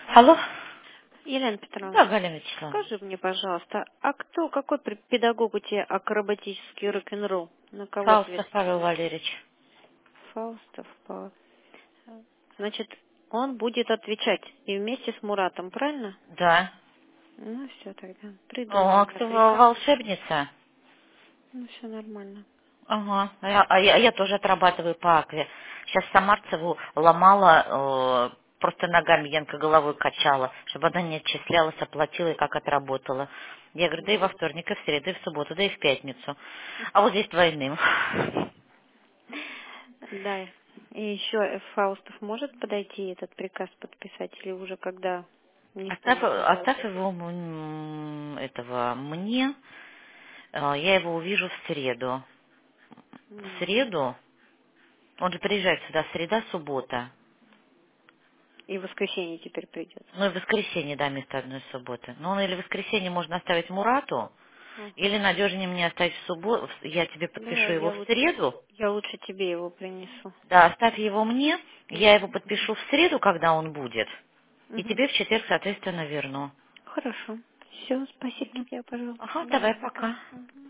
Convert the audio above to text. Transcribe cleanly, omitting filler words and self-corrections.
Алло? Елена Петровна, Да, Галина Вячеславовна. скажи мне, пожалуйста, а какой педагог у тебя акробатический рок-н-ролл? На кого Фаустов ответственен? Павел Валерьевич. Фаустов Павел. Значит, он будет отвечать и вместе с Муратом, правильно? Да. Ну, все тогда. О, Придумал а я кто приказ. волшебница? Ну, все нормально. Ага. А я тоже отрабатываю по акве. Сейчас Самарцеву ломала, просто ногами Янка головой качала, чтобы она не отчислялась, оплатила и как отработала. Я говорю, да и во вторник, и в среду, и в субботу, да и в пятницу. А вот здесь двойным. Да. И еще Фаустов может подойти и этот приказ подписать или уже когда никто Оставь, не придет? оставь его этого мне. Я его увижу в среду. В Мгм. среду. Он же приезжает сюда среда, суббота. И в воскресенье теперь придет. Ну и в воскресенье, да, вместо одной субботы. Ну, или в воскресенье можно оставить Мурату, или надежнее мне оставить в субботу. Я тебе Да, подпишу его в среду. я лучше тебе его принесу. Да, оставь его мне. Я его подпишу в среду, когда он будет. И Мгм. тебе в четверг, соответственно, верну. Хорошо. Все, спасибо тебе, пожалуйста. Ага, Давай, давай, пока. пока. Мгм.